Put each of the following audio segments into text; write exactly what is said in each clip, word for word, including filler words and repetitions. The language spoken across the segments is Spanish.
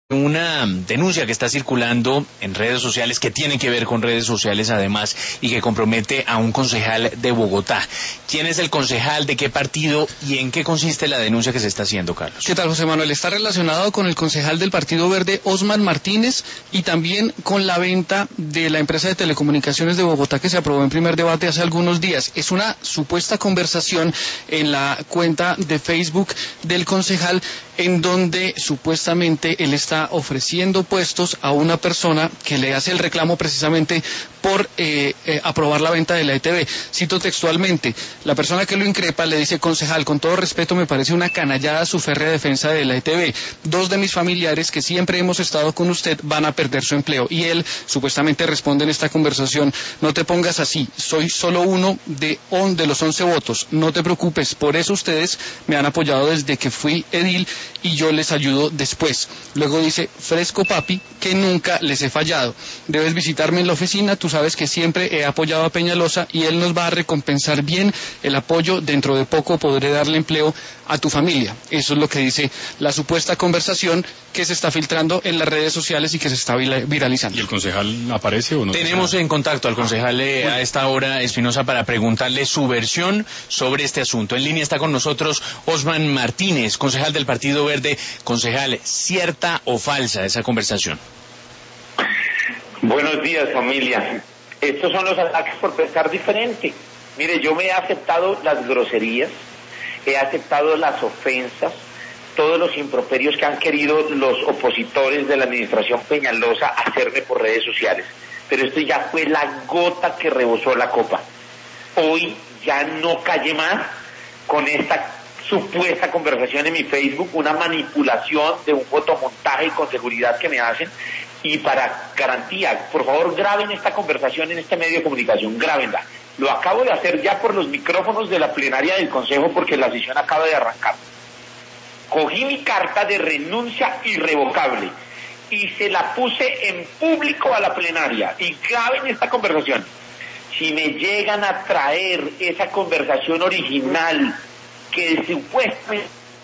Una denuncia que está circulando en redes sociales, que tiene que ver con redes sociales además, y que compromete a un concejal de Bogotá. ¿Quién es el concejal, de qué partido y en qué consiste la denuncia que se está haciendo, Carlos? ¿Qué tal, José Manuel? Está relacionado con el concejal del Partido Verde, Osman Martínez, y también con la venta de la empresa de telecomunicaciones de Bogotá que se aprobó en primer debate hace algunos días. Es una supuesta conversación en la cuenta de Facebook del concejal en donde supuestamente él está ofreciendo puestos a una persona que le hace el reclamo precisamente por eh, eh, aprobar la venta de la E T V. Cito textualmente, la persona que lo increpa le dice: concejal, con todo respeto, me parece una canallada su férrea defensa de la E T V. Dos de mis familiares que siempre hemos estado con usted van a perder su empleo. Y él supuestamente responde en esta conversación: no te pongas así, soy solo uno de, on, de los once votos, no te preocupes, por eso ustedes me han apoyado desde que fui edil y yo les ayudo después. Luego dice: fresco papi, que nunca les he fallado. Debes visitarme en la oficina, tú sabes que siempre he apoyado a Peñalosa y él nos va a recompensar bien el apoyo. Dentro de poco podré darle empleo a tu familia. Eso es lo que dice la supuesta conversación que se está filtrando en las redes sociales y que se está viralizando. ¿Y el concejal aparece o no? Tenemos en contacto al concejal eh, a esta hora, Espinosa, para preguntarle su versión sobre este asunto. En línea está con nosotros Osman Martínez, concejal del Partido Verde. Concejal, ¿cierta o falsa esa conversación? Buenos días, familia. Estos son los ataques por pensar diferente. Mire, yo me he aceptado las groserías, he aceptado las ofensas, todos los improperios que han querido los opositores de la administración Peñalosa hacerme por redes sociales. Pero esto ya fue la gota que rebosó la copa. Hoy ya no callé más con esta supuesta conversación en mi Facebook, una manipulación de un fotomontaje con seguridad que me hacen. Y para garantía, por favor, graben esta conversación en este medio de comunicación, grábenla. Lo acabo de hacer ya por los micrófonos de la plenaria del Consejo porque la sesión acaba de arrancar. Cogí mi carta de renuncia irrevocable y se la puse en público a la plenaria. Y graben esta conversación. Si me llegan a traer esa conversación original que supuestamente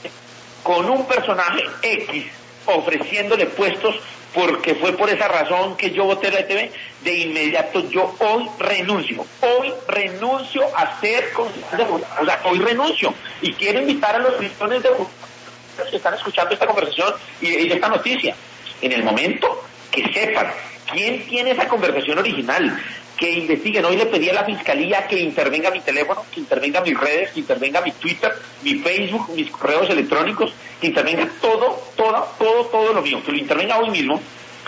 con un personaje X ofreciéndole puestos porque fue por esa razón que yo voté la E T V, de inmediato yo hoy renuncio, hoy renuncio a ser concejal de Bogotá, o sea, hoy renuncio, y quiero invitar a los millones de bogotanos que están escuchando esta conversación y, y esta noticia, en el momento que sepan quién tiene esa conversación original, que investiguen. Hoy le pedí a la Fiscalía que intervenga mi teléfono, que intervenga mis redes, que intervenga mi Twitter, mi Facebook, mis correos electrónicos, que intervenga todo, todo, todo, todo lo mío, que lo intervenga hoy mismo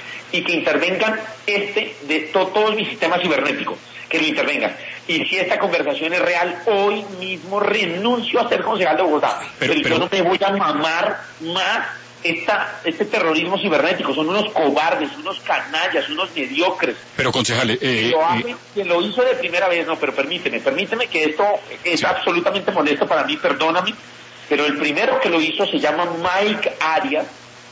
y que intervengan este de to, todos mis sistemas cibernéticos, que lo intervengan. Y si esta conversación es real, hoy mismo renuncio a ser concejal de Bogotá. Pero, pero, pero yo no me voy a mamar más Esta, este terrorismo cibernético. Son unos cobardes, unos canallas, unos mediocres. Pero, concejal, eh, lo, hace, eh, que lo hizo de primera vez, no, pero permíteme, permíteme que esto es sí. absolutamente molesto para mí, perdóname, pero el primero que lo hizo se llama Mike Arias,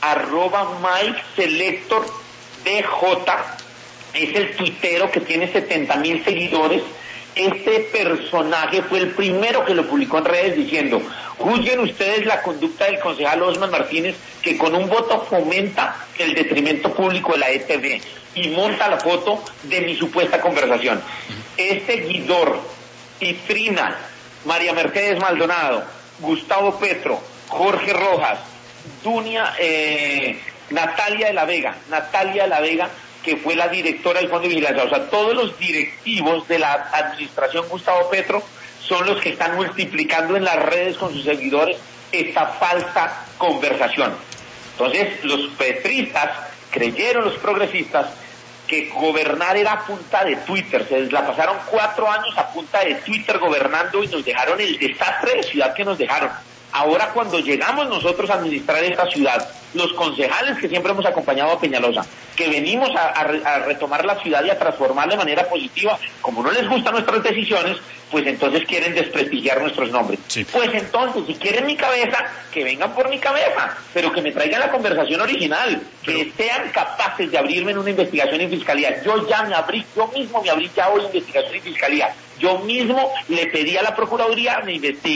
arroba Mike Selector D J, es el tuitero que tiene setenta mil seguidores. Este personaje fue el primero que lo publicó en redes diciendo: juzguen ustedes la conducta del concejal Osman Martínez, que con un voto fomenta el detrimento público de la E T V, y monta la foto de mi supuesta conversación. Este Guidor, Itrina, María Mercedes Maldonado, Gustavo Petro, Jorge Rojas, Dunia, eh, Natalia de la Vega, Natalia de la Vega, que fue la directora del Fondo de Vigilancia, o sea, todos los directivos de la administración Gustavo Petro son los que están multiplicando en las redes con sus seguidores esta falsa conversación. Entonces, los petristas creyeron, los progresistas, que gobernar era a punta de Twitter. Se la pasaron cuatro años a punta de Twitter gobernando y nos dejaron el desastre de ciudad que nos dejaron. Ahora, cuando llegamos nosotros a administrar esta ciudad, los concejales que siempre hemos acompañado a Peñalosa, que venimos a, a, a retomar la ciudad y a transformarla de manera positiva, como no les gustan nuestras decisiones, pues entonces quieren desprestigiar nuestros nombres. Sí. Pues entonces, si quieren mi cabeza, que vengan por mi cabeza, pero que me traigan la conversación original, que pero... sean capaces de abrirme en una investigación en fiscalía. Yo ya me abrí, yo mismo me abrí ya hoy investigación en fiscalía. Yo mismo le pedí a la Procuraduría me investigue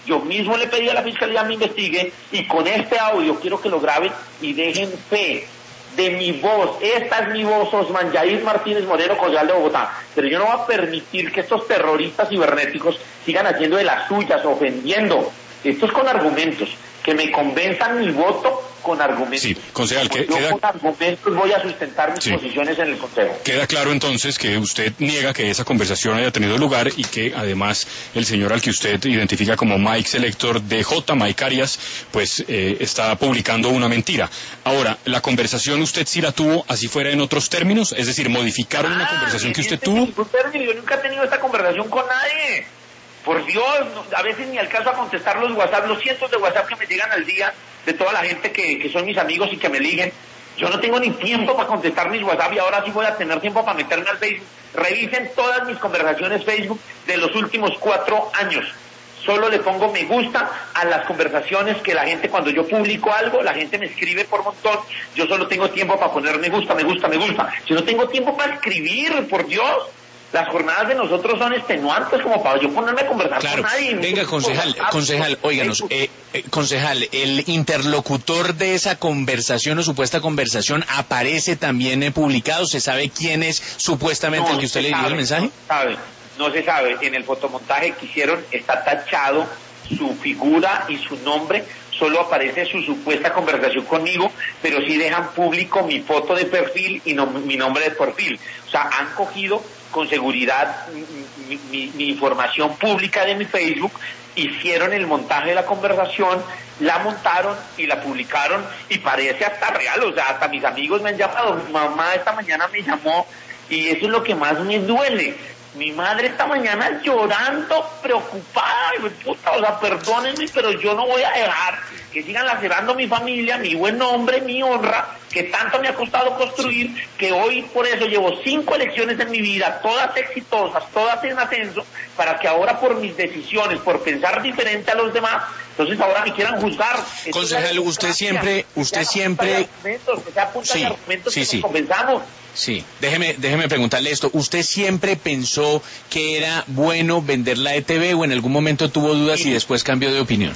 Yo mismo le pedí a la Fiscalía me investigue y con este audio quiero que lo graben y dejen fe de mi voz. Esta es mi voz, Osman Yair Martínez Moreno, concejal de Bogotá. Pero yo no voy a permitir que estos terroristas cibernéticos sigan haciendo de las suyas, ofendiendo. Esto es con argumentos. Que me convenzan mi voto con argumentos. Sí, concejal, que, yo queda... con argumentos voy a sustentar mis sí. posiciones en el Consejo. Queda claro entonces que usted niega que esa conversación haya tenido lugar y que además el señor al que usted identifica como Mike Selector D J, Mike Arias, pues eh, está publicando una mentira. Ahora, ¿la conversación usted sí la tuvo así fuera en otros términos? Es decir, ¿modificaron ah, una conversación que usted tuvo? Yo nunca he tenido esta conversación con nadie. Por Dios, a veces ni alcanzo a contestar los WhatsApp, los cientos de WhatsApp que me llegan al día de toda la gente que, que son mis amigos y que me eligen. Yo no tengo ni tiempo para contestar mis WhatsApp y ahora sí voy a tener tiempo para meterme al Facebook. Revisen todas mis conversaciones Facebook de los últimos cuatro años. Solo le pongo me gusta a las conversaciones que la gente, cuando yo publico algo, la gente me escribe por montón. Yo solo tengo tiempo para poner me gusta, me gusta, me gusta. Si no tengo tiempo para escribir, por Dios. Las jornadas de nosotros son extenuantes como para yo ponerme a conversar claro. con nadie. Venga, concejal, concejal, óiganos, eh, eh, concejal, el interlocutor de esa conversación o supuesta conversación aparece también eh, publicado. ¿Se sabe quién es supuestamente no, el que usted le dio sabe, el mensaje? No se sabe, no se sabe. En el fotomontaje que hicieron está tachado su figura y su nombre. Solo aparece su supuesta conversación conmigo, pero sí dejan público mi foto de perfil y no, mi nombre de perfil. O sea, han cogido con seguridad mi, mi, mi información pública de mi Facebook, hicieron el montaje de la conversación, la montaron y la publicaron y parece hasta real. O sea, hasta mis amigos me han llamado. Mi mamá esta mañana me llamó y eso es lo que más me duele. Mi madre esta mañana llorando, preocupada, y puta, o sea, perdónenme, pero yo no voy a dejar que sigan lacerando mi familia, mi buen nombre, mi honra, que tanto me ha costado construir, que hoy por eso llevo cinco elecciones en mi vida, todas exitosas, todas en ascenso, para que ahora por mis decisiones, por pensar diferente a los demás, entonces ahora me quieran juzgar. Concejal, usted siempre, usted siempre... Sí, sí, sí. Conversamos. Sí, déjeme, déjeme preguntarle esto. ¿Usted siempre pensó que era bueno vender la E T V o en algún momento tuvo dudas y después cambió de opinión?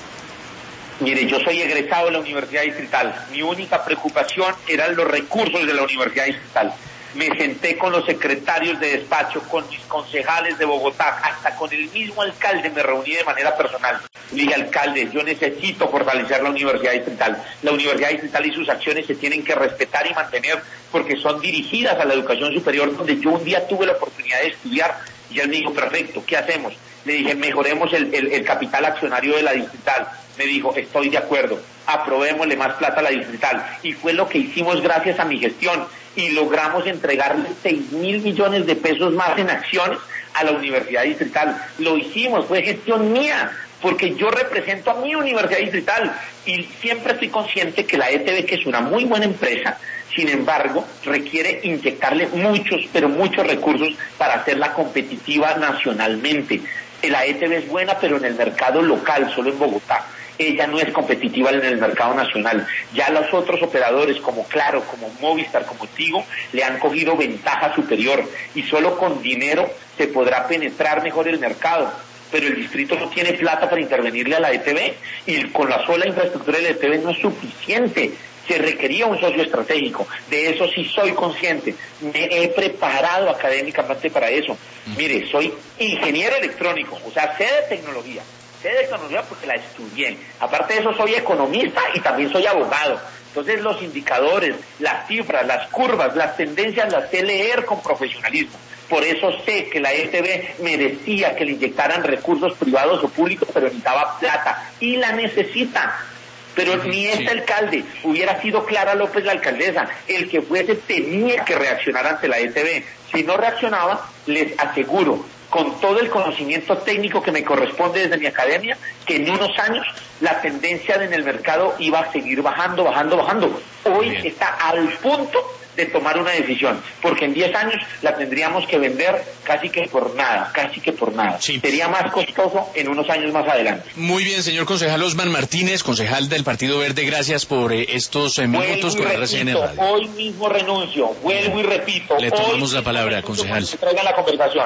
Mire, yo soy egresado de la Universidad Distrital. Mi única preocupación eran los recursos de la Universidad Distrital. Me senté con los secretarios de despacho, con mis concejales de Bogotá, hasta con el mismo alcalde me reuní de manera personal. Le dije, alcalde, yo necesito fortalecer la Universidad Distrital. La Universidad Distrital y sus acciones se tienen que respetar y mantener porque son dirigidas a la educación superior, donde yo un día tuve la oportunidad de estudiar y él me dijo, perfecto, ¿qué hacemos? Le dije, mejoremos el, el, el capital accionario de la Distrital. Me dijo, estoy de acuerdo, aprobémosle más plata a la Distrital. Y fue lo que hicimos gracias a mi gestión. Y logramos entregarle seis mil millones de pesos más en acciones a la Universidad Distrital. Lo hicimos, fue gestión mía, porque yo represento a mi Universidad Distrital y siempre estoy consciente que la E T V, que es una muy buena empresa, sin embargo, requiere inyectarle muchos, pero muchos recursos para hacerla competitiva nacionalmente. La E T V es buena, pero en el mercado local, solo en Bogotá. Ella no es competitiva en el mercado nacional. Ya los otros operadores como Claro, como Movistar, como Tigo, le han cogido ventaja superior y solo con dinero se podrá penetrar mejor el mercado. Pero el distrito no tiene plata para intervenirle a la E T V y con la sola infraestructura de la E T V no es suficiente. Se requería un socio estratégico. De eso sí soy consciente. Me he preparado académicamente para eso. Mire, soy ingeniero electrónico, o sea, sé de tecnología. Sé de tecnología porque la estudié. Aparte de eso, soy economista y también soy abogado. Entonces, los indicadores, las cifras, las curvas, las tendencias las sé leer con profesionalismo. Por eso sé que la E T V merecía que le inyectaran recursos privados o públicos, pero necesitaba plata y la necesita. Pero ni este alcalde, hubiera sido Clara López la alcaldesa, el que fuese tenía que reaccionar ante la E T V. Si no reaccionaba, les aseguro, con todo el conocimiento técnico que me corresponde desde mi academia, que en unos años la tendencia en el mercado iba a seguir bajando, bajando, bajando. Hoy Bien. está al punto de tomar una decisión, porque en diez años la tendríamos que vender casi que por nada, casi que por nada. Sí. Sería más costoso en unos años más adelante. Muy bien, señor concejal Osman Martínez, concejal del Partido Verde, gracias por eh, estos eh, minutos con R C N Radio. Hoy mismo renuncio, vuelvo y repito. Le tomamos la palabra, concejal. Que traigan la conversación.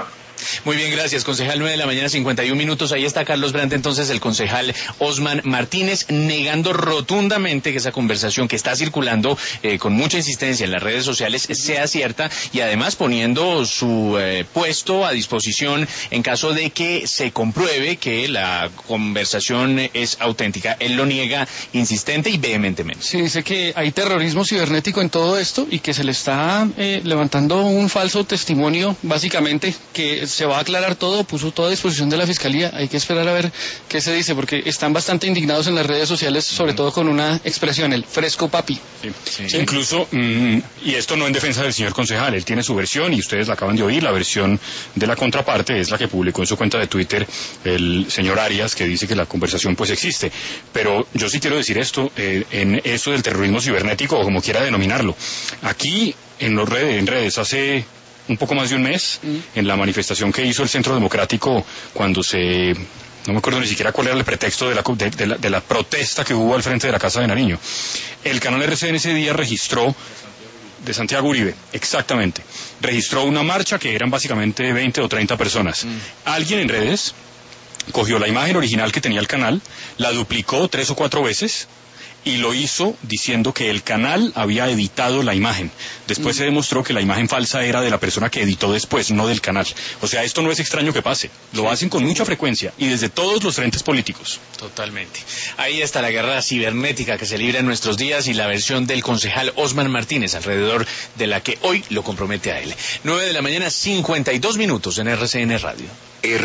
Muy bien, gracias, concejal. Nueve de la mañana, cincuenta y un minutos. Ahí está Carlos Brandt, entonces el concejal Osman Martínez, negando rotundamente que esa conversación que está circulando eh, con mucha insistencia en las redes sociales sea cierta, y además poniendo su eh, puesto a disposición en caso de que se compruebe que la conversación es auténtica. Él lo niega insistente y vehementemente. Sí, dice que hay terrorismo cibernético en todo esto y que se le está eh, levantando un falso testimonio, básicamente, que se va a aclarar todo, puso todo a disposición de la Fiscalía. Hay que esperar a ver qué se dice, porque están bastante indignados en las redes sociales, sobre todo con una expresión, el fresco papi. Sí. Sí. Sí. Incluso, mm, y esto no en defensa del señor concejal, él tiene su versión y ustedes la acaban de oír, la versión de la contraparte es la que publicó en su cuenta de Twitter el señor Arias, que dice que la conversación pues existe. Pero yo sí quiero decir esto, eh, en eso del terrorismo cibernético, o como quiera denominarlo. Aquí, en, los redes, en redes, hace un poco más de un mes, mm. en la manifestación que hizo el Centro Democrático, cuando se... no me acuerdo ni siquiera cuál era el pretexto de la, de, de, la, de la protesta que hubo al frente de la Casa de Nariño. El canal R C N ese día registró, de Santiago Uribe, exactamente, registró una marcha que eran básicamente veinte o treinta personas. Mm. Alguien en redes cogió la imagen original que tenía el canal, la duplicó tres o cuatro veces, y lo hizo diciendo que el canal había editado la imagen. Después mm. se demostró que la imagen falsa era de la persona que editó después, no del canal. O sea, esto no es extraño que pase. Lo hacen con mucha frecuencia y desde todos los frentes políticos. Totalmente. Ahí está la guerra cibernética que se libra en nuestros días y la versión del concejal Osman Martínez, alrededor de la que hoy lo compromete a él. Nueve de la mañana, cincuenta y dos minutos en R C N Radio.